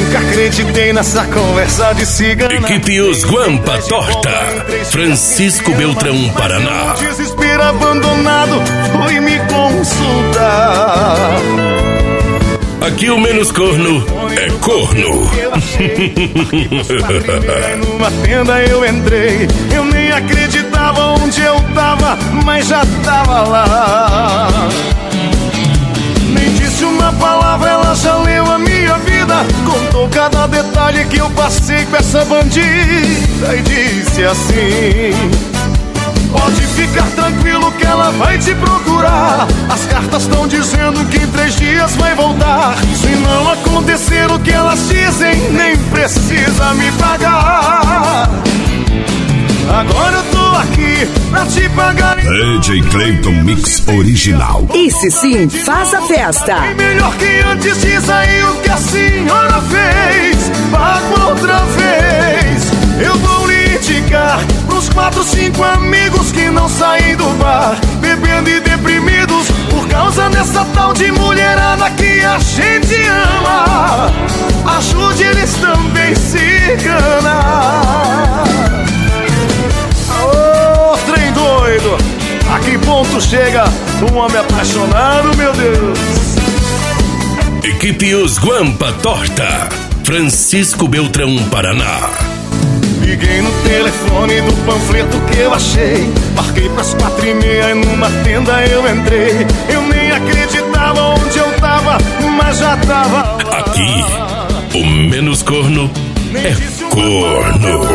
Nunca acreditei nessa conversa de cigana. Equipe Os Guampa Torta, Francisco Beltrão, Paraná. Desespero abandonado, fui me consultar. Aqui o menos corno é corno. Numa tenda eu entrei, eu nem acreditava onde eu tava, mas já tava lá. Nem disse uma palavra, ela já leu a minha vida, contou cada detalhe que eu passei com essa bandida e disse assim: pode ficar tranquilo que ela vai te procurar. As cartas estão dizendo que em 3 dias vai voltar. Se não acontecer o que elas dizem, nem precisa me pagar. Agora eu tô aqui pra te pagar. DJ Clayton Mix Original. Esse sim faz a festa. E melhor que antes, diz aí o que a senhora fez. Pago outra vez. Eu vou lhe indicar pros 4, 5 amigos que não saem do bar, bebendo e deprimidos por causa dessa tal de mulherada que a gente ama. Ajude eles também, cigana. Ô, trem doido, a que ponto chega um homem apaixonado, meu Deus? Equipe Os Guampa Torta, Francisco Beltrão, Paraná. Liguei no telefone do panfleto que eu achei, marquei pras 4h30 e numa tenda eu entrei. Eu nem acreditava onde eu tava, mas já tava lá. Aqui, o menos corno é corno.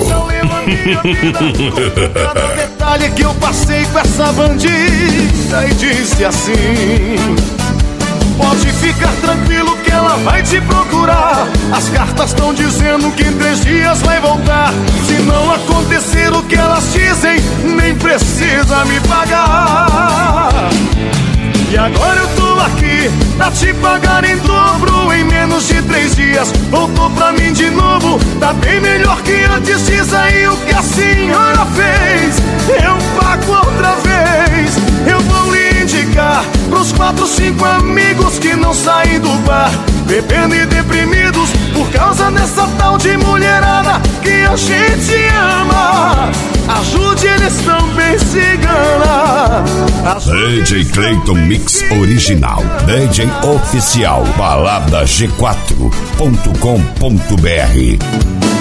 Cada detalhe que eu passei com essa bandida e disse assim: pode ficar tranquilo que ela vai te procurar. As cartas estão dizendo que em 3 dias vai voltar. Se não acontecer o que elas dizem, nem precisa me pagar. E agora eu tô aqui pra te pagar em dobro. Em menos de 3 dias voltou pra mim de novo. Tá bem melhor que antes, diz aí o que a senhora fez. Eu pago outra vez. Eu vou lhe indicar pros 4, 5 amigos que não saem do bar, bebendo e deprimidos por causa dessa tal de mulherada que a gente ama. Ajude eles também, cigana. DJ Clayton Mix Original. DJ oficial. Balada G4.com.br.